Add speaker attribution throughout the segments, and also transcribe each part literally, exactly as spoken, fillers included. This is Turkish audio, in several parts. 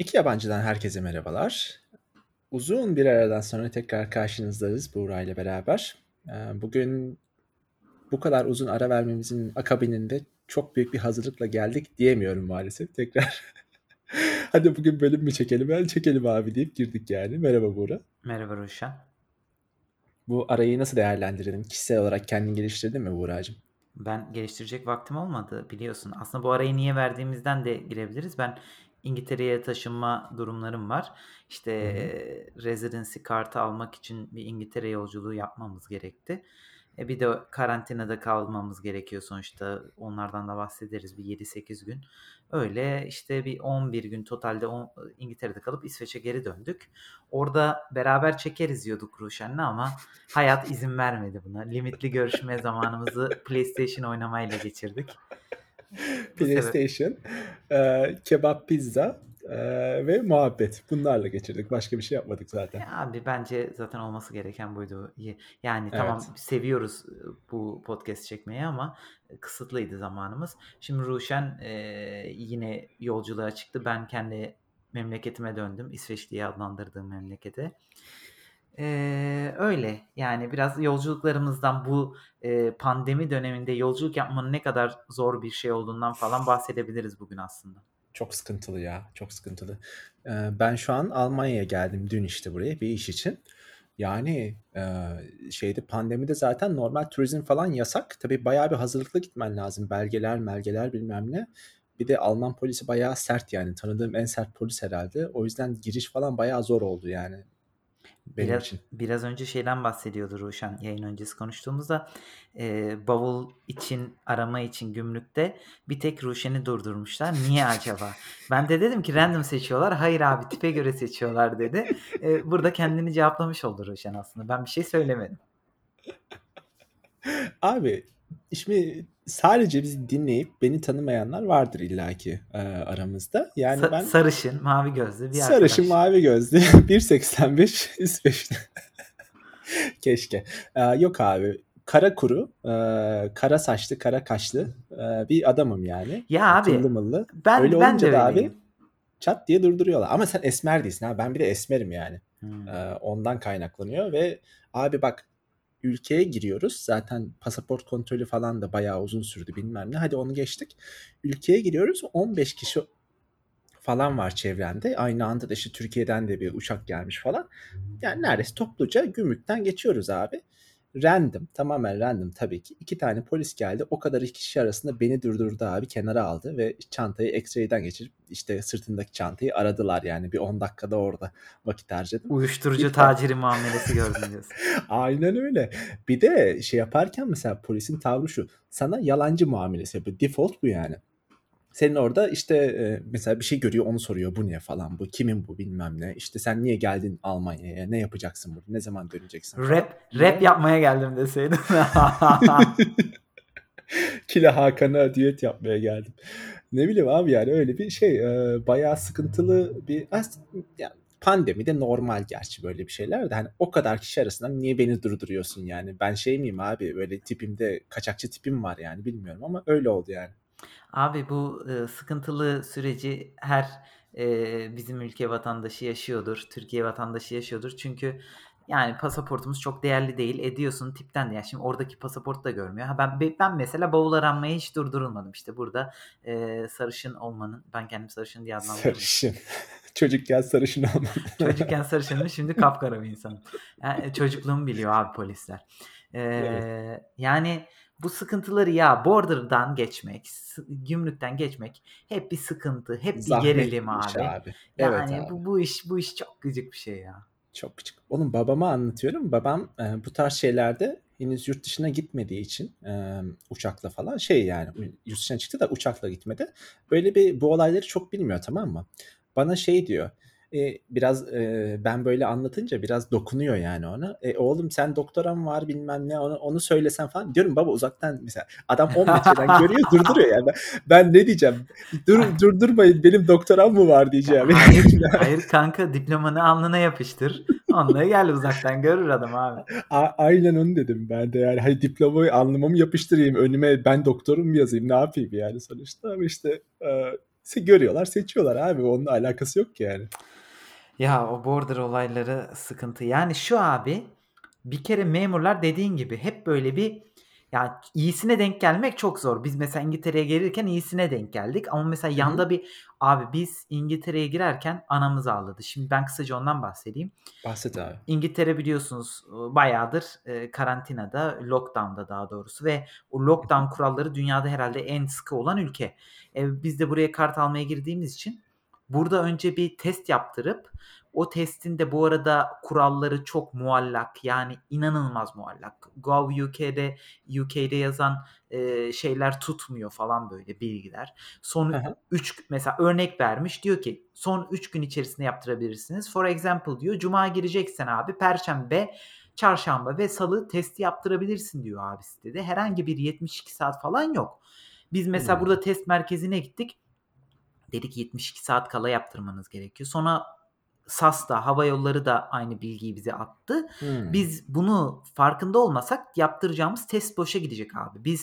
Speaker 1: İki Yabancı'dan herkese merhabalar. Uzun bir aradan sonra tekrar karşınızdayız Buğra ile beraber. Ee, Bugün bu kadar uzun ara vermemizin akabininde çok büyük bir hazırlıkla geldik diyemiyorum maalesef. Tekrar hadi bugün bölüm mü çekelim? Ben çekelim abi deyip girdik yani. Merhaba Buğra.
Speaker 2: Merhaba Ruşen.
Speaker 1: Bu arayı nasıl değerlendirdin? Kişisel olarak kendini geliştirdin mi Buğra'cığım?
Speaker 2: Ben geliştirecek vaktim olmadı biliyorsun. Aslında bu arayı niye verdiğimizden de girebiliriz. Ben İngiltere'ye taşınma durumlarım var. İşte
Speaker 1: Hı hı.
Speaker 2: e, residency kartı almak için bir İngiltere yolculuğu yapmamız gerekti. E bir de karantinada kalmamız gerekiyor sonuçta. Onlardan da bahsederiz bir yedi sekiz gün. Öyle işte bir on bir gün totalde on, İngiltere'de kalıp İsveç'e geri döndük. Orada beraber çekeriz diyorduk Ruşen'le ama hayat izin vermedi buna. Limitli görüşme zamanımızı PlayStation oynamayla geçirdik. Bu sebep
Speaker 1: PlayStation, e, kebap, pizza e, ve muhabbet. Bunlarla geçirdik. Başka bir şey yapmadık zaten.
Speaker 2: ya abi bence zaten olması gereken buydu. Yani
Speaker 1: Evet.
Speaker 2: tamam seviyoruz bu podcast çekmeyi ama kısıtlıydı zamanımız. Şimdi Ruşen e, yine yolculuğa çıktı. Ben kendi memleketime döndüm. İsveç diye adlandırdığım memlekete. Ee, öyle yani biraz yolculuklarımızdan bu e, pandemi döneminde yolculuk yapmanın ne kadar zor bir şey olduğundan falan bahsedebiliriz bugün aslında.
Speaker 1: Çok sıkıntılı ya, çok sıkıntılı. Ee, ben şu an Almanya'ya geldim dün işte buraya bir iş için. Yani e, şeyde pandemide zaten normal turizm falan yasak. Tabii bayağı bir hazırlıklı gitmen lazım. Belgeler, melgeler bilmem ne. Bir de Alman polisi bayağı sert yani. Tanıdığım en sert polis herhalde. O yüzden giriş falan bayağı zor oldu yani benim
Speaker 2: Biraz
Speaker 1: için.
Speaker 2: biraz önce şeyden bahsediyordu Ruşen yayın öncesi konuştuğumuzda e, bavul için arama için gümrükte bir tek Ruşen'i durdurmuşlar. Niye acaba? Ben de dedim ki random seçiyorlar. Hayır abi tipe göre seçiyorlar dedi. E, burada kendini cevaplamış oldu Ruşen aslında. Ben bir şey söylemedim.
Speaker 1: Abi şimdi sadece bizi dinleyip beni tanımayanlar vardır illaki e, aramızda. Yani
Speaker 2: Sa-
Speaker 1: ben
Speaker 2: sarışın, mavi gözlü bir
Speaker 1: sarışın
Speaker 2: arkadaş.
Speaker 1: mavi gözlü bir seksen beş İsveçli. Keşke. Ee, yok abi. Kara kuru, e, kara saçlı, kara kaşlı e, bir adamım yani.
Speaker 2: Ya
Speaker 1: E,
Speaker 2: abi
Speaker 1: kıllı mıllı. Öyle
Speaker 2: ben ben de
Speaker 1: olunca da abi
Speaker 2: öyleyim.
Speaker 1: çat diye durduruyorlar. Ama sen esmer değilsin ha. Ben bir de esmerim yani. E,
Speaker 2: Hmm.
Speaker 1: ondan kaynaklanıyor ve abi bak ülkeye giriyoruz. Zaten pasaport kontrolü falan da bayağı uzun sürdü bilmem ne. Hadi onu geçtik. Ülkeye giriyoruz. on beş kişi falan var çevrende. Aynı anda da işte Türkiye'den de bir uçak gelmiş falan. Yani neredeyse topluca gümrükten geçiyoruz abi. Random, tamamen random tabii ki. İki tane polis geldi. O kadar iki kişi arasında beni durdurdu abi. Kenara aldı ve çantayı X-ray'den geçirip işte sırtındaki çantayı aradılar yani. Bir on dakikada orada vakit harcadım.
Speaker 2: Uyuşturucu
Speaker 1: Bir de
Speaker 2: taciri muamelesi gördüm diyorsun.
Speaker 1: aynen öyle. Bir de şey yaparken mesela polisin tavrı şu. Sana yalancı muamelesi yapıyor. Default bu yani. Senin orada işte e, mesela bir şey görüyor onu soruyor bu ne falan bu kimin bu bilmem ne işte sen niye geldin Almanya'ya ne yapacaksın burada ne zaman döneceksin falan.
Speaker 2: Rap rap
Speaker 1: Normal.
Speaker 2: yapmaya geldim deseydin.
Speaker 1: Kila Hakan'a düet yapmaya geldim. Ne bileyim abi yani öyle bir şey e, bayağı sıkıntılı bir as yani pandemi de normal gerçi böyle bir şeyler de hani o kadar kişi arasından niye beni durduruyorsun yani ben şey miyim abi böyle tipimde kaçakçı tipim var yani bilmiyorum ama öyle oldu yani.
Speaker 2: Abi bu e, sıkıntılı süreci her e, bizim ülke vatandaşı yaşıyordur. Türkiye vatandaşı yaşıyordur. Çünkü yani pasaportumuz çok değerli değil. Ediyorsun tipten de. Yani şimdi oradaki pasaport da görmüyor. Ha ben ben mesela bavul aranmaya hiç durdurulmadım. İşte burada e, sarışın olmanın ben kendim sarışın diye adlandırmıyorum.
Speaker 1: Sarışın. Çocukken sarışın olmalı.
Speaker 2: Çocukken sarışındım şimdi kapkara bir insanım. Yani çocukluğumu biliyor abi polisler.
Speaker 1: Evet.
Speaker 2: Ee, yani bu sıkıntıları ya border'dan geçmek, s- gümrükten geçmek hep bir sıkıntı, hep bir
Speaker 1: Zahmetli
Speaker 2: gerilim
Speaker 1: bir iş
Speaker 2: abi.
Speaker 1: abi. Evet
Speaker 2: Yani
Speaker 1: abi.
Speaker 2: bu bu iş bu iş çok gıcık bir şey ya.
Speaker 1: Çok küçük. Oğlum babama anlatıyorum. Babam e, bu tarz şeylerde henüz yurt dışına gitmediği için e, uçakla falan şey yani yurt dışına çıktı da uçakla gitmedi. Böyle bir bu olayları çok bilmiyor tamam mı? Bana şey diyor. E, biraz e, ben böyle anlatınca biraz dokunuyor yani ona. E, oğlum sen doktoran var bilmem ne onu, onu söylesen falan. Diyorum baba uzaktan mesela adam on metreden görüyor durduruyor yani. Ben, ben ne diyeceğim? Dur, durdurmayın benim doktoram mı var
Speaker 2: Ka-
Speaker 1: diyeceğim.
Speaker 2: Hayır, hayır kanka diplomanı alnına yapıştır. Onunla gel uzaktan görür adam abi.
Speaker 1: A- aynen onu dedim ben de yani hani diplomayı alnıma mı yapıştırayım önüme ben doktorum mu yazayım ne yapayım yani sonuçta ama işte e, Se görüyorlar, seçiyorlar abi. Onunla alakası yok ki yani.
Speaker 2: Ya, o border olayları sıkıntı. Yani şu abi, bir kere memurlar dediğin gibi hep böyle bir ya iyisine denk gelmek çok zor. Biz mesela İngiltere'ye gelirken iyisine denk geldik ama mesela
Speaker 1: Hı hı.
Speaker 2: yanda bir abi biz İngiltere'ye girerken anamız ağladı. Şimdi ben kısaca ondan bahsedeyim.
Speaker 1: Bahset abi.
Speaker 2: İngiltere biliyorsunuz, ııı, bayağıdır, eee, karantinada, lockdown'da daha doğrusu ve o
Speaker 1: Hı hı.
Speaker 2: lockdown kuralları dünyada herhâlde en sıkı olan ülke. Eee, biz de buraya kart almaya girdiğimiz için burada önce bir test yaptırıp o testin de bu arada kuralları çok muallak, yani inanılmaz muallak. Gov.uk'de U K'de yazan, eee, şeyler tutmuyor falan böyle bilgiler.
Speaker 1: Hı
Speaker 2: Son
Speaker 1: hı.
Speaker 2: üç mesela örnek vermiş, diyor ki son üç gün içerisinde yaptırabilirsiniz. For example diyor, cuma gireceksen abi perşembe, çarşamba ve salı testi yaptırabilirsin diyor abi sitede. Herhangi bir yetmiş iki saat falan yok. Biz mesela
Speaker 1: Hımm.
Speaker 2: burada test merkezine gittik. Dedi ki yetmiş iki saat kala yaptırmanız gerekiyor. Sonra S A S da, hava yolları da aynı bilgiyi bize attı.
Speaker 1: Hımm.
Speaker 2: Biz bunu farkında olmasak yaptıracağımız test boşa gidecek abi. Biz,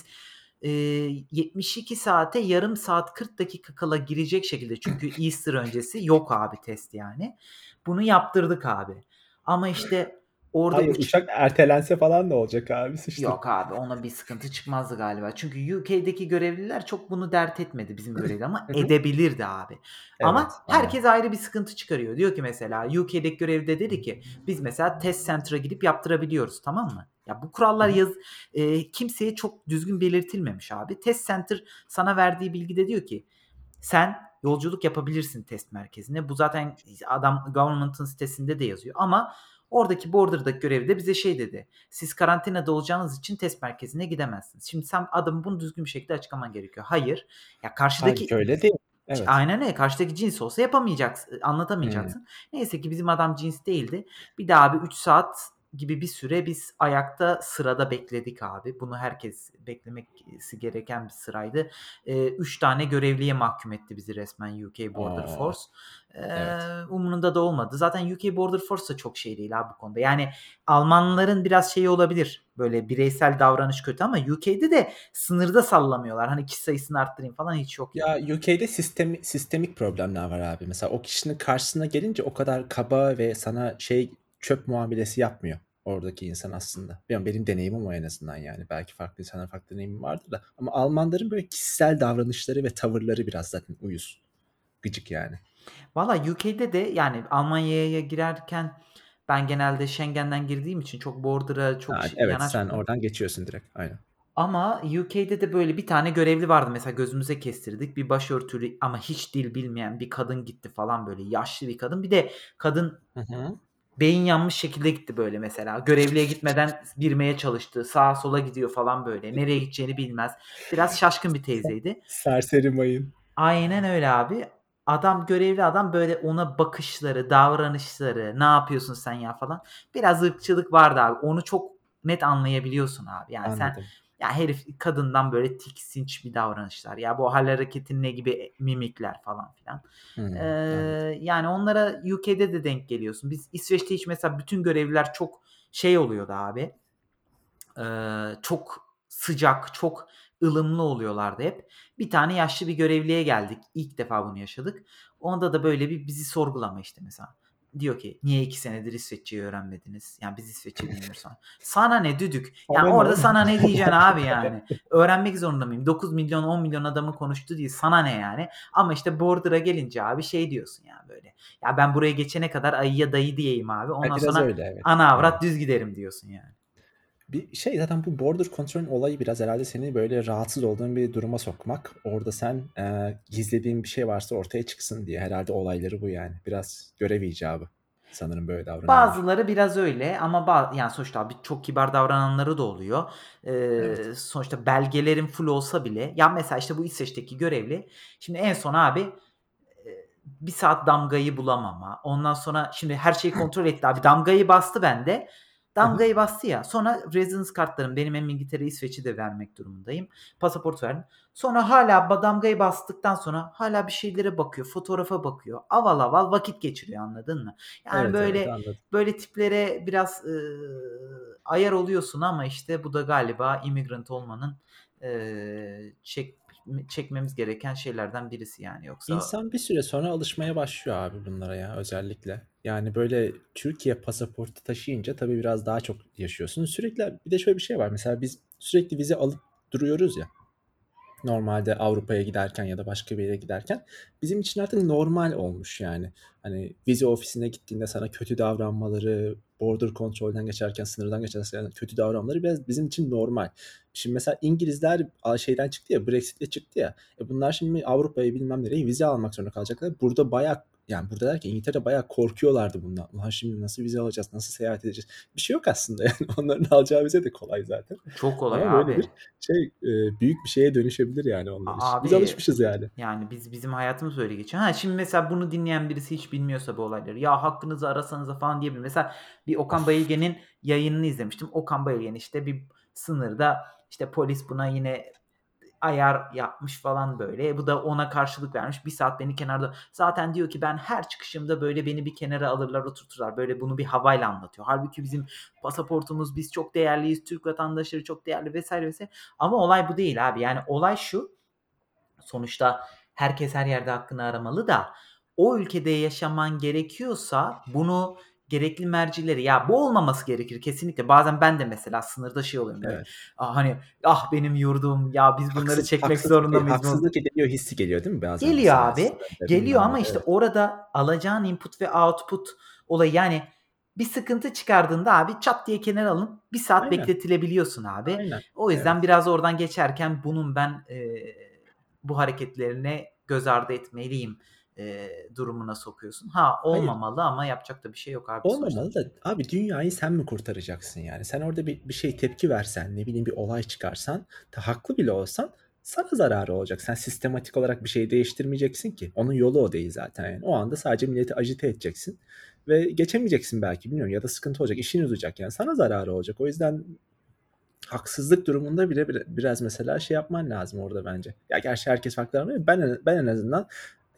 Speaker 2: eee, yetmiş iki saate yarım saat kırk dakika kala girecek şekilde çünkü Easter öncesi yok abi test yani. Bunu yaptırdık abi. Ama işte orada
Speaker 1: Hayır,
Speaker 2: uç
Speaker 1: uçak ertelense falan ne olacak abi? Sıçtık.
Speaker 2: Yok abi, ona bir sıkıntı çıkmazdı galiba. Çünkü U K'deki görevliler çok bunu dert etmedi bizim görevli ama
Speaker 1: Hı hı.
Speaker 2: edebilirdi abi.
Speaker 1: Evet,
Speaker 2: Ama
Speaker 1: aynen.
Speaker 2: herkes ayrı bir sıkıntı çıkarıyor. Diyor ki mesela U K'deki görevli de dedi ki biz mesela test center'a gidip yaptırabiliyoruz, tamam mı? Ya bu
Speaker 1: Hı
Speaker 2: kurallar
Speaker 1: hı.
Speaker 2: yaz eee, kimseye çok düzgün belirtilmemiş abi. Test center sana verdiği bilgide diyor ki sen yolculuk yapabilirsin test merkezine. Bu zaten adam government'ın sitesinde de yazıyor ama oradaki border'daki görevli de bize şey dedi. Siz karantinada olacağınız için test merkezine gidemezsiniz. Şimdi sen adamın bunu düzgün bir şekilde açıklaman gerekiyor. Hayır. Ya
Speaker 1: Hâlbuki
Speaker 2: karşıdaki
Speaker 1: öyle değil.
Speaker 2: Ç
Speaker 1: Evet.
Speaker 2: aynen öyle. Karşıdaki cins olsa yapamayacaksın,
Speaker 1: Hımm.
Speaker 2: anlatamayacaksın. Neyse ki bizim adam cins değildi. Bir de abi üç saat gibi bir süre biz ayakta sırada bekledik abi. Bunu herkes beklemesi gereken bir sıraydı. Eee, üç tane görevliye mahkum etti bizi resmen U K Border
Speaker 1: A!
Speaker 2: Force.
Speaker 1: Evet.
Speaker 2: Eee, umurunda da olmadı. Zaten U K Border Force da çok şey değil abi bu konuda. Yani Almanların biraz şeyi olabilir, böyle bireysel davranış kötü ama U K'de de sınırda sallamıyorlar. Hani kişi sayısını arttırayım falan hiç yok
Speaker 1: Ya,
Speaker 2: yani.
Speaker 1: U K'de sistemi sistemik problemler var abi. Mesela o kişinin karşısına gelince o kadar kaba ve sana şey, çöp muamelesi yapmıyor oradaki insan aslında. Bilmiyorum, benim deneyimim o en azından yani. Belki farklı insanların farklı deneyimi vardır da ama Almanların böyle kişisel davranışları ve tavırları biraz zaten uyuz. Gıcık yani.
Speaker 2: Valla U K'de de yani Almanya'ya girerken ben genelde Schengen'den girdiğim için çok border'a çok
Speaker 1: Ha,
Speaker 2: ş
Speaker 1: evet, sen
Speaker 2: yanaşmadım.
Speaker 1: oradan geçiyorsun direkt. Aynen.
Speaker 2: Ama U K'de de böyle bir tane görevli vardı mesela gözümüze kestirdik. Bir başörtülü ama hiç dil bilmeyen bir kadın gitti falan böyle yaşlı bir kadın. Bir de kadın
Speaker 1: Hı hı.
Speaker 2: beyin yanmış şekilde gitti böyle mesela. Görevliye gitmeden girmeye çalıştı. Sağa sola gidiyor falan böyle. Nereye gideceğini bilmez. Biraz şaşkın bir teyzeydi.
Speaker 1: Serseri mayın.
Speaker 2: Aynen öyle abi. Adam görevli adam böyle ona bakışları, davranışları, "Ne yapıyorsun sen ya?" falan. Biraz ırkçılık vardı abi. Onu çok net anlayabiliyorsun abi. Yani sen
Speaker 1: Anladım.
Speaker 2: ya herif kadından böyle tiksinç bir davranışlar. Ya bu hal hareketin ne gibi e mimikler falan filan.
Speaker 1: Hımm, anladım.
Speaker 2: Eee, yani onlara U K'de de denk geliyorsun. Biz İsveç'te hiç mesela bütün görevliler çok şey oluyordu abi. Eee, çok sıcak, çok ılımlı oluyorlardı hep. Bir tane yaşlı bir görevliye geldik. İlk defa bunu yaşadık. Onda da böyle bir bizi sorgulama işte mesela. Diyor ki, "Niye iki senedir İsveççeyi öğrenmediniz? Yani biz İsveççe bilmiyoruz." falan. Sana ne düdük? Yani
Speaker 1: Sana ne
Speaker 2: orada
Speaker 1: oğlum?
Speaker 2: sana ne diyeceksin abi yani? Öğrenmek zorunda mıyım? dokuz milyon, on milyon adamın konuştuğu dil sana ne yani? Ama işte border'a gelince abi şey diyorsun ya böyle, "Ya ben buraya geçene kadar ayıya dayı diyeyim abi.
Speaker 1: Ha,
Speaker 2: Ondan
Speaker 1: biraz
Speaker 2: sonra
Speaker 1: öyle, evet.
Speaker 2: ana
Speaker 1: Aynen.
Speaker 2: avrat düz giderim." diyorsun yani.
Speaker 1: Bir şey zaten bu border kontrolün olayı biraz herhâlde seni böyle rahatsız olduğun bir duruma sokmak. Orada sen, eee, gizlediğin bir şey varsa ortaya çıksın diye. Herhâlde olayları bu yani. Biraz görev icabı. Sanırım böyle davranıyorlar.
Speaker 2: Bazıları biraz öyle ama ba yani sonuçta abi çok kibar davrananları da oluyor.
Speaker 1: Evet.
Speaker 2: Eee, sonuçta belgelerin full olsa bile ya mesela işte bu İsveç'teki görevli şimdi en son abi, eee, bir saat damgayı bulamama, ondan sonra şimdi her şeyi kontrol etti abi. Damgayı bastı bende.
Speaker 1: Hı hı.
Speaker 2: Damgayı bastı ya, sonra residence kartlarım benim hem İngiltere, İsveç'i de vermek durumundayım. Pasaport verdim. Sonra hâlâ ba damgayı bastıktan sonra hâlâ bir şeylere bakıyor, fotoğrafa bakıyor. Aval aval vakit geçiriyor, anladın mı? Yani
Speaker 1: Evet, evet,
Speaker 2: böyle
Speaker 1: anladım.
Speaker 2: böyle tiplere biraz, ııı, ayar oluyorsun ama işte bu da galiba immigrant olmanın, eee, çek çekmemiz gereken şeylerden birisi yani yoksa
Speaker 1: İnsan bir süre sonra alışmaya başlıyor abi bunlara ya özellikle. Yani böyle Türkiye pasaportu taşıyınca tabii biraz daha çok yaşıyorsun. Sürekli bir de şöyle bir şey var. Mesela biz sürekli vize alıp duruyoruz ya. Normalde Avrupa'ya giderken ya da başka bir yere giderken bizim için artık normal olmuş yani. Hani vize ofisine gittiğinde sana kötü davranmaları, border kontrolden geçerken, sınırdan geçerken kötü davranmaları biraz bizim için normal. Şimdi mesela İngilizler şeyden çıktı ya, Brexit'le çıktı ya. E bunlar şimdi Avrupa'ya bilmem nereye vize almak zorunda kalacaklar. Burada bayağı yani burada derken İngiltere'de bayağı korkuyorlardı bundan. Ulan şimdi nasıl vize alacağız, nasıl seyahat edeceğiz? Bir şey yok aslında yani. Onların alacağı vize de kolay zaten.
Speaker 2: çok kolay
Speaker 1: Ama böyle bir
Speaker 2: abi.
Speaker 1: şey e, büyük bir şeye dönüşebilir yani onlar
Speaker 2: A
Speaker 1: için. Biz
Speaker 2: abi
Speaker 1: alışmışız yani.
Speaker 2: yani biz bizim hayatımız öyle geçiyor. Ha şimdi mesela bunu dinleyen birisi hiç bilmiyorsa bu olayları ya hakkınızı arasanıza falan diyebilir. Mesela bir Okan
Speaker 1: Of.
Speaker 2: Bayülgen'in yayınını izlemiştim. Okan Bayülgen işte bir sınırda işte polis buna yine ayar yapmış falan böyle. Bu da ona karşılık vermiş. Bir saat beni kenarda zaten diyor ki ben her çıkışımda böyle beni bir kenara alırlar oturturlar. Böyle bunu bir havayla anlatıyor. Halbuki bizim pasaportumuz biz çok değerliyiz. Türk vatandaşları çok değerli vesaire vesaire. Ama olay bu değil abi. Yani olay şu. Sonuçta herkes her yerde hakkını aramalı da o ülkede yaşaman gerekiyorsa bunu gerekli mercileri ya bu olmaması gerekir kesinlikle. Bazen ben de mesela sınırda şey oluyorum böyle.
Speaker 1: Evet.
Speaker 2: Ah, hani ah benim yurdum ya biz bunları
Speaker 1: Haksız,
Speaker 2: çekmek
Speaker 1: haksızlık,
Speaker 2: zorunda mıyız? Bu?
Speaker 1: haksızlık ediliyor hissi geliyor değil mi bazen
Speaker 2: Geliyor
Speaker 1: mesela
Speaker 2: abi.
Speaker 1: sınırda
Speaker 2: Geliyor
Speaker 1: bilmem
Speaker 2: ama
Speaker 1: ne.
Speaker 2: işte
Speaker 1: Evet.
Speaker 2: orada alacağın input ve output olayı yani bir sıkıntı çıkardığında abi çat diye kenara alınıp bir saat
Speaker 1: Aynen.
Speaker 2: bekletilebiliyorsun abi.
Speaker 1: Aynen.
Speaker 2: O yüzden
Speaker 1: Evet.
Speaker 2: biraz oradan geçerken bunun ben eee, bu hareketlerine göz ardı etmeliyim eee, durumuna sokuyorsun. Ha
Speaker 1: Hayır.
Speaker 2: olmamalı ama yapacak da bir şey yok abi sonuçta.
Speaker 1: Olmamalı da abi dünyayı sen mi kurtaracaksın yani? Sen orada bir, bir şey tepki versen, ne bileyim bir olay çıkarsan, da haklı bile olsan sana zararı olacak. Sen sistematik olarak bir şey değiştirmeyeceksin ki. Onun yolu o değil zaten yani. O anda sadece milleti agite edeceksin ve geçemeyeceksin belki bilmiyorum ya da sıkıntı olacak, işin uzayacak yani sana zararı olacak. O yüzden haksızlık durumunda bile bile- biraz mesela şey yapman lazım orada bence. Ya gerçi herkes farklı ama ben ben en azından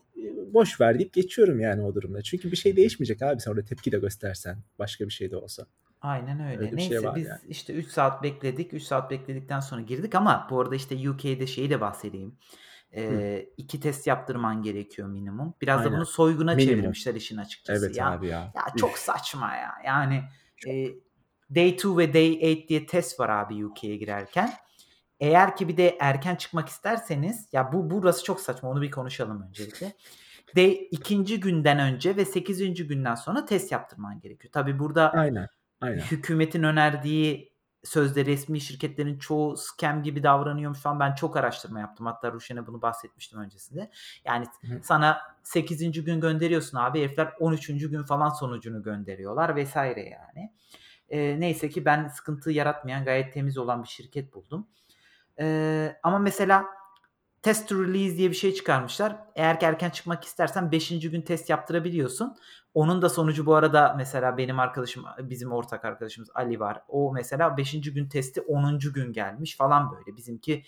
Speaker 1: e, boş ver deyip geçiyorum yani o durumda. Çünkü bir şey değişmeyecek abi sen orada tepki de göstersen başka bir şey de olsa.
Speaker 2: Aynen
Speaker 1: Öyle
Speaker 2: öyle.
Speaker 1: bir şey
Speaker 2: Neyse
Speaker 1: var yani.
Speaker 2: biz işte üç saat bekledik. üç saat bekledikten sonra girdik ama bu arada işte U K'de şeyi de bahsedeyim.
Speaker 1: Hı,
Speaker 2: Eee, iki test yaptırman gerekiyor minimum. Biraz da
Speaker 1: aynen.
Speaker 2: bunu soyguna
Speaker 1: Minimum.
Speaker 2: çevirmişler işin açıkçası.
Speaker 1: Evet
Speaker 2: Ya
Speaker 1: abi ya.
Speaker 2: ya çok
Speaker 1: Üf.
Speaker 2: saçma ya. Yani
Speaker 1: Çok.
Speaker 2: eee, Day iki ve Day sekiz diye test var abi U K'ye girerken. Eğer ki bir de erken çıkmak isterseniz ya bu burası çok saçma. Onu bir konuşalım öncelikle. Day ikinci günden önce ve sekizinci günden sonra test yaptırman gerekiyor. Tabii burada
Speaker 1: Aynen. Aynen.
Speaker 2: hükümetin önerdiği sözde resmi şirketlerin çoğu scam gibi davranıyormuş falan. Ben çok araştırma yaptım. Hatta Ruşen'e bunu bahsetmiştim öncesinde. Yani
Speaker 1: Hı.
Speaker 2: sana sekizinci gün gönderiyorsun abi. Herifler on üçüncü gün falan sonucunu gönderiyorlar vesaire yani. Eee, neyse ki ben sıkıntı yaratmayan gayet temiz olan bir şirket buldum. Eee, ama mesela test to release diye bir şey çıkarmışlar. Eğer ki erken çıkmak istersen beşinci gün test yaptırabiliyorsun. Onun da sonucu bu arada mesela benim arkadaşım, bizim ortak arkadaşımız Ali var. O mesela beşinci gün testi onuncu gün gelmiş falan böyle. Bizimki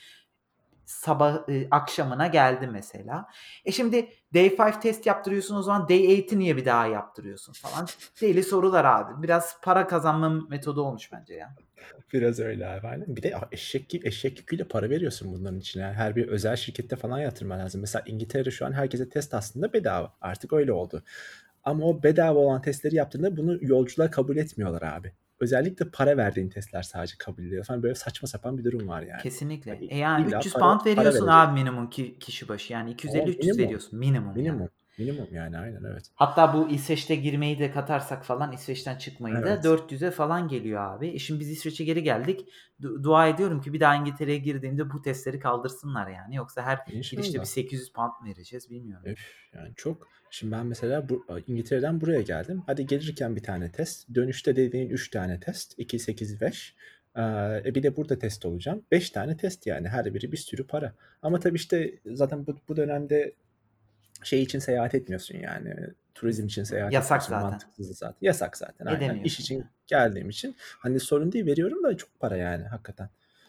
Speaker 2: sabah e, akşamına geldi mesela. E şimdi day beş test yaptırıyorsun o zaman day sekizi niye bir daha yaptırıyorsun falan. Deli sorular abi. Biraz para kazanma metodu olmuş bence ya.
Speaker 1: Biraz öyle abi. Aynen. Bir de eşek, gibi- eşek yüküyle para veriyorsun bunların için. Yani her bir özel şirkette falan yatırman lazım. Mesela İngiltere'de şu an herkese test aslında bedava. Artık öyle oldu. Ama o bedava olan testleri yaptığında bunu yolcular kabul etmiyorlar abi. Özellikle para verdiğin testler sadece kabul ediyor falan. Böyle saçma sapan bir durum var yani.
Speaker 2: Kesinlikle.
Speaker 1: Hani
Speaker 2: E yani
Speaker 1: illa
Speaker 2: üç yüz
Speaker 1: para,
Speaker 2: pound
Speaker 1: para
Speaker 2: veriyorsun abi
Speaker 1: vereceksin.
Speaker 2: minimum ki kişi başı. Yani
Speaker 1: O
Speaker 2: iki yüz elli üç yüz
Speaker 1: minimum.
Speaker 2: veriyorsun minimum yani.
Speaker 1: Minimum. Minimum yani aynen evet.
Speaker 2: Hatta bu İsveç'te girmeyi de katarsak falan İsveç'ten çıkmayı da
Speaker 1: Evet.
Speaker 2: dört yüze falan geliyor abi. E şimdi biz İsveç'e geri geldik. Du- dua ediyorum ki bir daha İngiltere'ye girdiğimde bu testleri kaldırsınlar yani. Yoksa her girişte bir
Speaker 1: İnşallah.
Speaker 2: sekiz yüz pound mı vereceğiz bilmiyorum.
Speaker 1: Üf, yani çok. Şimdi ben mesela bu, İngiltere'den buraya geldim. Hadi gelirken bir tane test. Dönüşte dediğin üç tane test. iki, sekiz, beş. Ee, e bir de burada test olacağım. Beş tane test yani. Her biri bir sürü para. Ama tabii işte zaten bu, bu dönemde şey için seyahat etmiyorsun yani. Turizm için seyahat
Speaker 2: Yasak
Speaker 1: etmiyorsun.
Speaker 2: zaten.
Speaker 1: Mantıksız zaten. Yasak zaten aynen. İş
Speaker 2: Edemiyorsun
Speaker 1: için
Speaker 2: ya.
Speaker 1: geldiğim için. Hani sorun değil veriyorum da çok para yani hakikaten.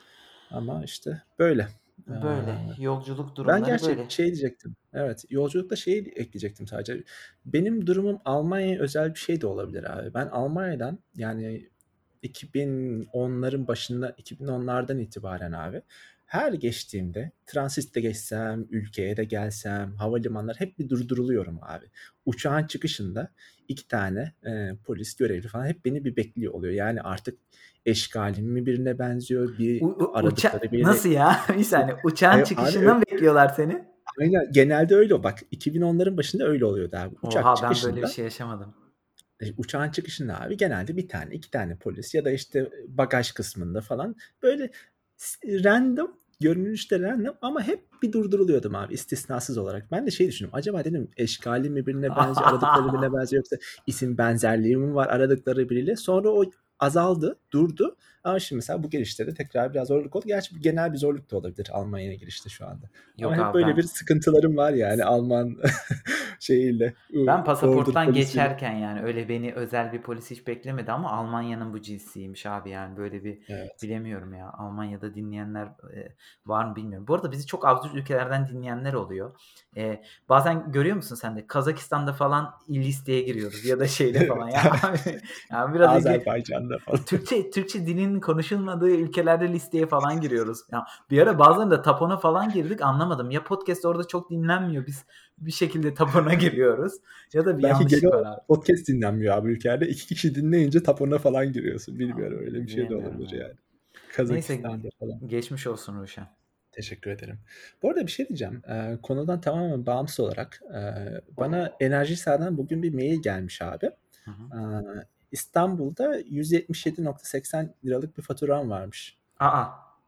Speaker 1: Ama işte böyle. Ee,
Speaker 2: Böyle. Yolculuk
Speaker 1: ben
Speaker 2: durumları
Speaker 1: gerçi
Speaker 2: böyle.
Speaker 1: şey diyecektim. Evet, yolculukta şey ekleyecektim sadece. Benim durumum Almanya'ya özel bir şey de olabilir abi. Ben Almanya'dan yani iki bin onların başında iki bin onlardan itibaren abi her geçtiğimde transitte geçsem, ülkeye de gelsem, havalimanları hep bir durduruluyorum abi. Uçağın çıkışında iki tane e, polis görevli falan hep beni bir bekliyor oluyor. Yani artık eşkalim mi birine benziyor,
Speaker 2: U
Speaker 1: bir
Speaker 2: u uça
Speaker 1: aradıkları biriyle
Speaker 2: Nasıl ya? Bir saniye. Uçağın
Speaker 1: e, abi ö-
Speaker 2: çıkışında mı bekliyorlar seni?
Speaker 1: aynen genelde öyle o. Bak iki bin onların başında öyle oluyordu abi. Uçak
Speaker 2: Oha, ben böyle bir
Speaker 1: çıkışında
Speaker 2: şey yaşamadım.
Speaker 1: e, uçağın çıkışında abi genelde bir tane iki tane polis ya da işte bagaj kısmında falan böyle s- random görünüşte random ama hep bir durduruluyordum abi istisnasız olarak. Ben de şey düşündüm acaba dedim eşkali mi birine benziyor aradıkları birine benziyor yoksa isim benzerliği mi var aradıkları biriyle. Sonra o azaldı durdu ama şimdi mesela bu gelişte de tekrar biraz zorluk oldu. Gerçi genel bir zorluk da olabilir Almanya'ya girişte şu anda. Ama
Speaker 2: Yok
Speaker 1: hep
Speaker 2: abi,
Speaker 1: böyle bir
Speaker 2: ben
Speaker 1: sıkıntılarım var yani Alman şeyiyle,
Speaker 2: ben
Speaker 1: border
Speaker 2: pasaporttan
Speaker 1: polisiyle.
Speaker 2: geçerken yani öyle beni özel bir polis hiç beklemedi ama Almanya'nın bu cinsiymiş abi, yani böyle bir
Speaker 1: Evet.
Speaker 2: bilemiyorum ya. Almanya'da dinleyenler e, var mı bilmiyorum. Bu arada bizi çok absürt ülkelerden dinleyenler oluyor. E, bazen görüyor musun sen de Kazakistan'da falan listeye giriyoruz ya da şeyde falan
Speaker 1: Evet.
Speaker 2: ya abi, yani biraz ilgi
Speaker 1: Azerbaycan'da falan.
Speaker 2: Türkçe Türkçe dilinin konuşulmadığı ülkelerde listeye falan giriyoruz. Ya bir ara bazen de tapona falan girdik, anlamadım. Ya podcast orada çok dinlenmiyor. Biz bir şekilde tapona giriyoruz ya da bir
Speaker 1: Belki genel
Speaker 2: yanlışlık var
Speaker 1: olarak
Speaker 2: abi.
Speaker 1: podcast dinlenmiyor abi ülkelerde. İki kişi dinleyince tapona falan giriyorsun. Bilmiyorum
Speaker 2: Abi,
Speaker 1: öyle bir şey de
Speaker 2: bilemiyorum
Speaker 1: olabilir
Speaker 2: ya.
Speaker 1: yani.
Speaker 2: Neyse,
Speaker 1: Kazakistan'da falan.
Speaker 2: geçmiş olsun Ruşen.
Speaker 1: Teşekkür ederim. Bu arada bir şey diyeceğim. Ee, konudan tamamen bağımsız olarak e, bana Enerjisa'dan bugün bir mail gelmiş abi.
Speaker 2: Hı hı.
Speaker 1: Ee, İstanbul'da yüz yetmiş yedi virgül seksen liralık bir faturam varmış.
Speaker 2: Aa,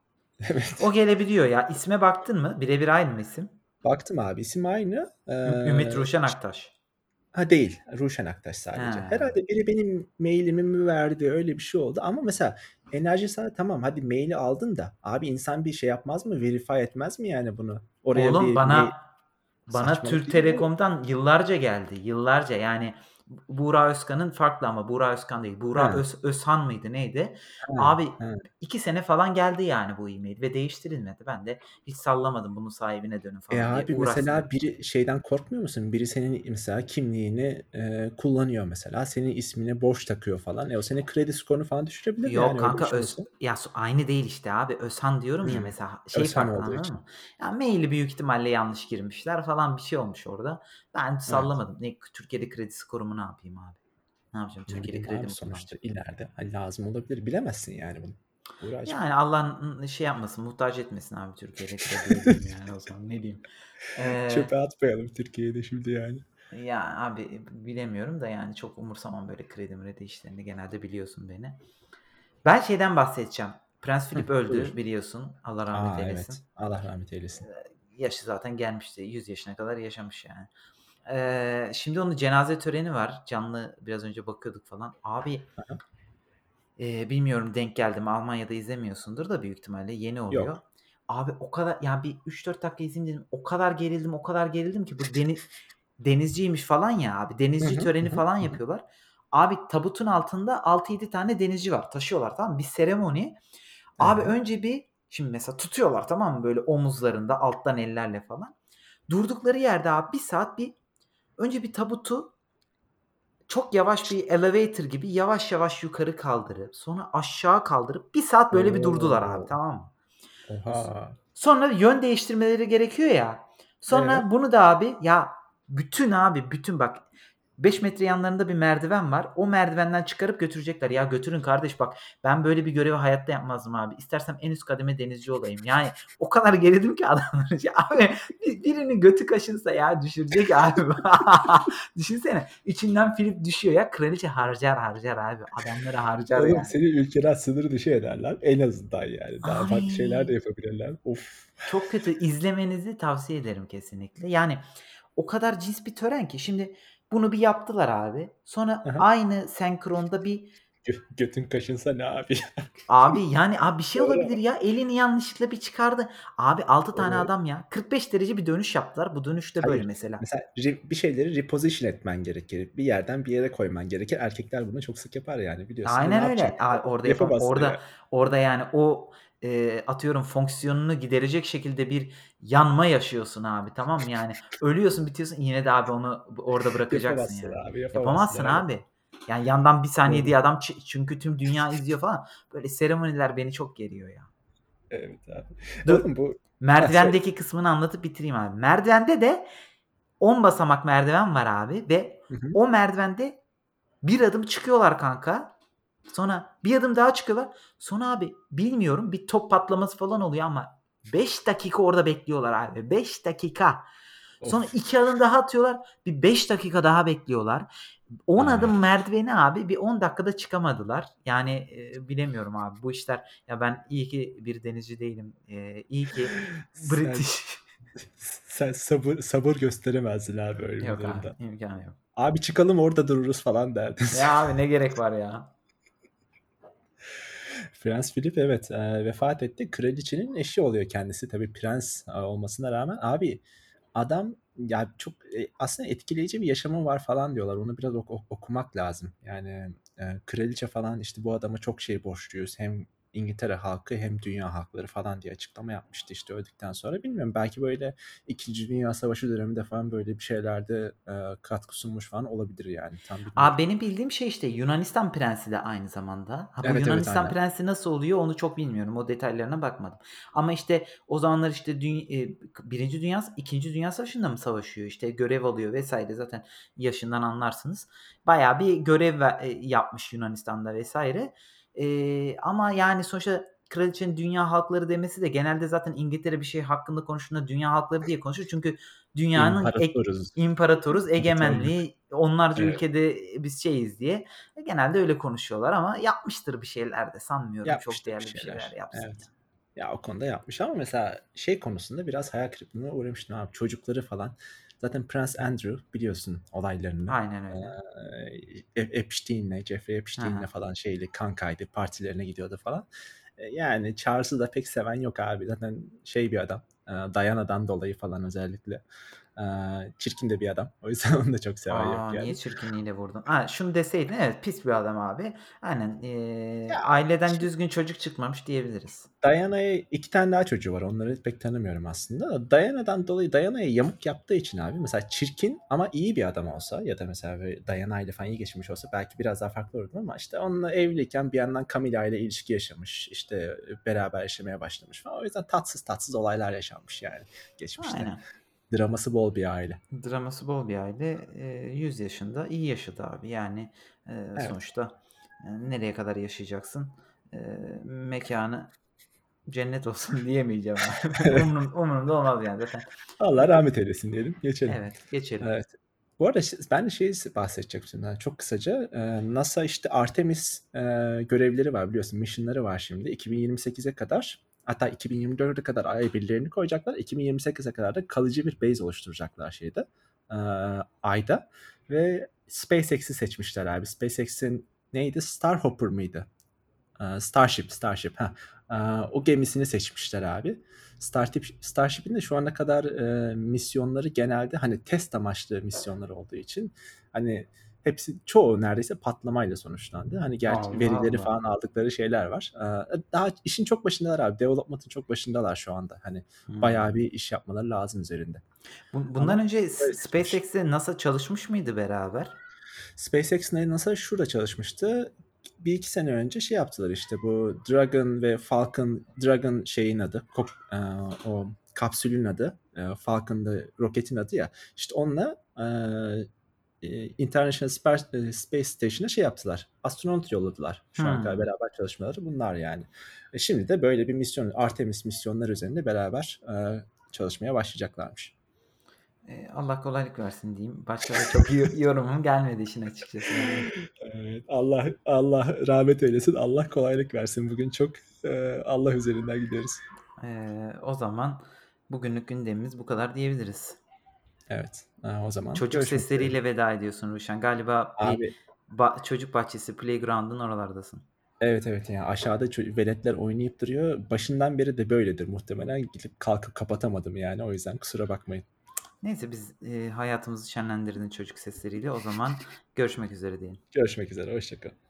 Speaker 2: o
Speaker 1: Evet.
Speaker 2: gelebiliyor ya. İsme baktın mı? Birebir aynı mı isim?
Speaker 1: Baktım abi isim aynı.
Speaker 2: Ü- Ümit
Speaker 1: Ee,
Speaker 2: Ruşen Aktaş.
Speaker 1: Ha değil. Ruşen Aktaş sadece.
Speaker 2: He.
Speaker 1: Herhalde biri benim mailimi mi verdi öyle bir şey oldu. Ama mesela enerji sana tamam hadi maili aldın da abi insan bir şey yapmaz mı? Verify etmez mi yani bunu? Oraya
Speaker 2: Oğlum,
Speaker 1: bir mail
Speaker 2: bana bana
Speaker 1: saçmalık
Speaker 2: Türk
Speaker 1: değil mi?
Speaker 2: Telekom'dan yıllarca geldi. Yıllarca yani, Buğra Özkan'ın farklı ama Buğra Özkan değil. Buğra
Speaker 1: Ha,
Speaker 2: Öz, Özhan mıydı neydi?
Speaker 1: ha,
Speaker 2: Abi
Speaker 1: ha.
Speaker 2: iki sene falan geldi yani bu e-mail ve değiştirilmedi. Ben de hiç sallamadım, bunun sahibine dönün
Speaker 1: E
Speaker 2: falan diye
Speaker 1: abi
Speaker 2: uğraştırdım.
Speaker 1: mesela biri şeyden korkmuyor musun? Biri senin mesela kimliğini e, kullanıyor mesela. Senin ismine borç takıyor falan. E o senin kredi skorunu falan düşürebilir
Speaker 2: Yok
Speaker 1: yani öyle bir
Speaker 2: kanka,
Speaker 1: şey
Speaker 2: Öz,
Speaker 1: olsa.
Speaker 2: ya so- aynı değil işte abi. Özhan diyorum ya,
Speaker 1: Hmm.
Speaker 2: mesela şey
Speaker 1: Özhan
Speaker 2: farklı,
Speaker 1: olduğu
Speaker 2: anladın
Speaker 1: için.
Speaker 2: mı? Ya maili büyük ihtimalle yanlış girmişler falan, bir şey olmuş orada. Ben
Speaker 1: Evet.
Speaker 2: sallamadım. Ne Türkiye'de kredi skorumu ne yapayım abi? Ne yapacağım?
Speaker 1: Ne
Speaker 2: Türkiye'de
Speaker 1: bileyim
Speaker 2: kredi
Speaker 1: abi
Speaker 2: mi
Speaker 1: sonuçta
Speaker 2: kullanacağım?
Speaker 1: ileride hani lazım olabilir. Bilemezsin yani bunu. Buğracığım.
Speaker 2: Yani Allah şey yapmasın, muhtaç etmesin abi Türkiye'de krediye diyeyim yani, o zaman ne diyeyim. Ee,
Speaker 1: Çöpe atmayalım Türkiye'de şimdi yani.
Speaker 2: Ya abi, bilemiyorum da yani çok umursamam böyle kredi mredi işlerini, genelde biliyorsun beni. Ben şeyden bahsedeceğim. Prens
Speaker 1: Hı,
Speaker 2: Philip öldü
Speaker 1: buyur.
Speaker 2: biliyorsun. Allah rahmet
Speaker 1: Aa
Speaker 2: eylesin.
Speaker 1: evet. Allah rahmet eylesin.
Speaker 2: Yaşı zaten gelmişti. yüz yaşına kadar yaşamış yani. Ee, şimdi onun cenaze töreni var. Canlı biraz önce bakıyorduk falan. Abi,
Speaker 1: Aha.
Speaker 2: e, bilmiyorum denk geldi mi? Almanya'da izlemiyorsundur da büyük ihtimalle yeni oluyor.
Speaker 1: Yok.
Speaker 2: Abi o kadar yani, bir üç dört dakika izleyeyim dedim. O kadar gerildim, o kadar gerildim ki, bu deni, denizciymiş falan ya abi.
Speaker 1: Hı
Speaker 2: Denizci
Speaker 1: hı, hı
Speaker 2: töreni
Speaker 1: hı,
Speaker 2: falan
Speaker 1: hı hı.
Speaker 2: yapıyorlar. Abi tabutun altında altı yedi tane denizci var. Taşıyorlar, tamam mı? Bir seremoni. Abi
Speaker 1: Evet.
Speaker 2: önce bir, şimdi mesela tutuyorlar, tamam mı? Böyle omuzlarında alttan ellerle falan. Durdukları yerde abi bir saat bir, önce bir tabutu çok yavaş bir elevator gibi yavaş yavaş yukarı kaldırıp sonra aşağı kaldırıp bir saat böyle bir durdular abi,
Speaker 1: Oo.
Speaker 2: tamam mı?
Speaker 1: Oha.
Speaker 2: Sonra yön değiştirmeleri gerekiyor ya.
Speaker 1: Evet.
Speaker 2: Sonra bunu da abi, ya bütün abi bütün bak, beş metre yanlarında bir merdiven var. O merdivenden çıkarıp götürecekler. Ya götürün kardeş, bak ben böyle bir görevi hayatta yapmazdım abi. İstersem en üst kademe denizci olayım. Yani o kadar gerildim ki adamlar. Ya abi, birinin götü kaşınsa ya düşürecek abi. Düşünsene, içinden Filip düşüyor ya. Kraliçe harcar harcar abi. Adamları harcar
Speaker 1: Oğlum
Speaker 2: yani.
Speaker 1: seni ülkeden sınır dışı ederler. En azından yani. Daha
Speaker 2: Abi
Speaker 1: farklı şeyler de yapabilirler. Of.
Speaker 2: çok kötü. İzlemenizi tavsiye ederim kesinlikle. Yani o kadar cins bir tören ki. Şimdi bunu bir yaptılar abi. Sonra
Speaker 1: Aha.
Speaker 2: aynı senkronda bir,
Speaker 1: Gö- götün kaşınsa ne abi?
Speaker 2: abi yani abi bir şey
Speaker 1: Doğru
Speaker 2: olabilir
Speaker 1: ama.
Speaker 2: ya. Elini yanlışlıkla bir çıkardı. Abi altı tane
Speaker 1: Doğru.
Speaker 2: adam ya. kırk beş derece bir dönüş yaptılar. Bu dönüşte böyle
Speaker 1: Hayır.
Speaker 2: mesela.
Speaker 1: Mesela re- bir şeyleri reposition etmen gerekir. Bir yerden bir yere koyman gerekir. Erkekler bunu çok sık yapar yani biliyorsun da ne
Speaker 2: Aynen öyle.
Speaker 1: yapacaksın?
Speaker 2: A- Orada yapam
Speaker 1: Yapamazsın
Speaker 2: orada
Speaker 1: yani.
Speaker 2: orada yani o, e, atıyorum fonksiyonunu giderecek şekilde bir yanma yaşıyorsun abi, tamam mı? Yani ölüyorsun, bitiyorsun, yine de abi onu orada bırakacaksın
Speaker 1: Yapamazsın
Speaker 2: yani.
Speaker 1: abi. Yapamazsın
Speaker 2: Yapamazsın
Speaker 1: abi.
Speaker 2: abi. Yani yandan bir saniye
Speaker 1: Doğru.
Speaker 2: diye adam ç çünkü tüm dünya izliyor falan. Böyle seremoniler beni çok geriyor ya.
Speaker 1: Evet abi.
Speaker 2: Dur,
Speaker 1: Oğlum bu Heh, söyle.
Speaker 2: merdivendeki kısmını anlatıp bitireyim abi. Merdivende de on basamak merdiven var abi ve
Speaker 1: Hı hı.
Speaker 2: o merdivende bir adım çıkıyorlar kanka. Sonra bir adım daha çıkıyorlar. Sonra abi bilmiyorum bir top patlaması falan oluyor ama beş dakika orada bekliyorlar abi. beş dakika. Sonra
Speaker 1: Of.
Speaker 2: iki adım daha atıyorlar. Bir beş dakika daha bekliyorlar. on
Speaker 1: A!
Speaker 2: adım merdiveni abi bir on dakikada çıkamadılar. Yani, eee, bilemiyorum abi bu işler ya ben iyi ki bir denizci değilim. Eee, iyi ki
Speaker 1: Sen
Speaker 2: British.
Speaker 1: sen sabır sabır gösteremezdin abi öyle bir
Speaker 2: Yok abi,
Speaker 1: durumda.
Speaker 2: imkânı yok.
Speaker 1: "Abi çıkalım orada dururuz." falan derdin
Speaker 2: Ya
Speaker 1: sen.
Speaker 2: abi ne gerek var ya?
Speaker 1: Prens Philip evet, eee, vefat etti. Kraliçenin eşi oluyor kendisi tabii prens, aaa, olmasına rağmen. Abi adam ya çok, eee, aslında etkileyici bir yaşamı var falan diyorlar. Onu biraz oku okumak lazım. Yani, eee, kraliçe falan, işte, "Bu adama çok şey borçluyuz. Hem İngiltere halkı hem dünya halkları." falan diye açıklama yapmıştı, işte, öldükten sonra. Bilmiyorum belki böyle ikinci. Dünya Savaşı döneminde falan böyle bir şeylerde, eee, katkı sunmuş falan olabilir yani. Tam
Speaker 2: Abi
Speaker 1: bilmiyorum.
Speaker 2: benim bildiğim şey, işte, Yunanistan prensi de aynı zamanda. Ha, bu
Speaker 1: Evet, evet,
Speaker 2: Yunanistan
Speaker 1: aynen.
Speaker 2: prensi nasıl oluyor onu çok bilmiyorum. O detaylarına bakmadım. Ama, işte, o zamanlar, işte, düny eee, birinci. Dünya ikinci. Dünya Savaşı'nda mı savaşıyor? İşte, görev alıyor vesaire zaten yaşından anlarsınız. Bayağı bir görev ve eee, yapmış Yunanistan'da vesaire. Eee, ama, yani, sonuçta kraliçenin dünya halkları demesi de genelde zaten İngiltere bir şey hakkında konuştuğunda dünya halkları diye konuşur. Çünkü dünyanın ek
Speaker 1: İmparatoruz.
Speaker 2: imparatoruz,
Speaker 1: İmparatorluk.
Speaker 2: egemenliği, onlarca
Speaker 1: Evet.
Speaker 2: ülkede biz şeyiz diye. E, genelde öyle konuşuyorlar ama yapmıştır bir şeyler de sanmıyorum çok
Speaker 1: Yapmıştır bir
Speaker 2: değerli bir şeyler
Speaker 1: şeyler.
Speaker 2: yapsın
Speaker 1: Evet.
Speaker 2: ya.
Speaker 1: Ya, o konuda yapmış ama mesela şey konusunda biraz hayal kırıklığına uğramıştım abi. Çocukları falan zaten Prens Andrew biliyorsun olaylarını.
Speaker 2: Aynen öyle.
Speaker 1: Eee, Ep Epstein'le, Jeffrey
Speaker 2: Hı
Speaker 1: Epstein'le
Speaker 2: hı.
Speaker 1: falan şeyli kankaydı, partilerine gidiyordu falan. Eee, yani Charles'ı da pek seven yok abi. Zaten şey bir adam, eee, Diana'dan dolayı falan özellikle. Eee, çirkin de bir adam. O yüzden onu da çok seven yok
Speaker 2: A! Niye
Speaker 1: yani.
Speaker 2: çirkinliğiyle vurdun? Ha, şunu deseydin evet, pis bir adam abi. Aynen, eee,
Speaker 1: Ya,
Speaker 2: aileden
Speaker 1: şimdi
Speaker 2: düzgün çocuk çıkmamış diyebiliriz.
Speaker 1: Diana'ya iki tane daha çocuğu var. Onları pek tanımıyorum aslında da Diana'dan dolayı Diana'ya yamuk yaptığı için abi mesela çirkin ama iyi bir adam olsa ya da mesela böyle Diana ile falan iyi geçinmiş olsa belki biraz daha farklı olurdu ama işte onunla evliyken bir yandan Camilla ile ilişki yaşamış. İşte beraber yaşamaya başlamış falan. O yüzden tatsız tatsız olaylar yaşanmış yani geçmişte.
Speaker 2: Aynen.
Speaker 1: Draması bol bir aile.
Speaker 2: Draması bol bir aile. Eee, yüz yaşında iyi yaşadı abi. Yani, eee,
Speaker 1: Evet.
Speaker 2: sonuçta, eee, nereye kadar yaşayacaksın? Eee, mekânı cennet olsun diyemeyeceğim abi. Umurum umurumda olmaz yani zaten.
Speaker 1: Allah
Speaker 2: Eee,
Speaker 1: rahmet eylesin diyelim. Geçelim.
Speaker 2: evet, geçelim.
Speaker 1: Evet. Bu arada ş ben de şeyi bahsedecektim şimdi çok kısaca. Eee, NASA işte Artemis, eee, görevleri var biliyorsun, mission'ları var şimdi. iki bin yirmi sekize kadar hatta iki bin yirmi dörde kadar Ay'a birilerini koyacaklar. iki bin yirmi sekize kadar da kalıcı bir base oluşturacaklar şeyde, eee, Ay'da ve SpaceX'i seçmişler abi. SpaceX'in neydi? Starhopper mıydı? Eee, Starship, Starship. Heh. Eee, o gemisini seçmişler abi. Starship, Starship'in de şu ana kadar e, misyonları genelde hani test amaçlı misyonlar olduğu için hani hepsi çoğu neredeyse patlamayla sonuçlandı. Hani gerçi
Speaker 2: Allah
Speaker 1: verileri
Speaker 2: Allah.
Speaker 1: falan aldıkları şeyler var. Eee, daha işin çok başındalar abi. Development'ın çok başındalar şu anda. Hani bayağı
Speaker 2: Hımm.
Speaker 1: bir iş yapmaları lazım üzerinde.
Speaker 2: Bu bundan
Speaker 1: Ama
Speaker 2: önce
Speaker 1: böyle
Speaker 2: S
Speaker 1: seçmiş.
Speaker 2: SpaceX'le NASA çalışmış mıydı beraber?
Speaker 1: SpaceX'le NASA şurada çalışmıştı. bir iki sene önce şey yaptılar işte bu Dragon ve Falcon, Dragon şeyin adı, kop, e, o kapsülün adı, e, Falcon'da roketin adı ya. İşte onunla e, e, International Space, e, Space Station'a şey yaptılar. Astronot yolladılar. Şu ana kadar
Speaker 2: Hımm.
Speaker 1: beraber çalışmaları bunlar yani. E, şimdi de böyle bir misyon, Artemis misyonlar üzerinde beraber e, çalışmaya başlayacaklarmış.
Speaker 2: Eee, Allah kolaylık versin diyeyim. Başka da çok yo yorumum gelmedi işin açıkçası yani.
Speaker 1: Evet, Allah Allah rahmet eylesin. Allah kolaylık versin. Bugün çok e, Allah üzerinden gidiyoruz.
Speaker 2: Eee, o zaman bugünlük gündemimiz bu kadar diyebiliriz.
Speaker 1: Evet. e, o zaman
Speaker 2: Çocuk
Speaker 1: görüşmek üzere.
Speaker 2: sesleriyle veda ediyorsun Ruşen. Galiba bir
Speaker 1: Abi
Speaker 2: ba çocuk bahçesi, playground'un oralardasın.
Speaker 1: evet evet yani aşağıda ço- veletler oynayıp duruyor. Başından beri de böyledir muhtemelen. Gidip kalkıp kapatamadım yani. O yüzden kusura bakmayın.
Speaker 2: Neyse biz, eee, hayatımızı şenlendirdin çocuk sesleriyle. O zaman görüşmek üzere diyelim.
Speaker 1: Görüşmek üzere. Hoşça kal.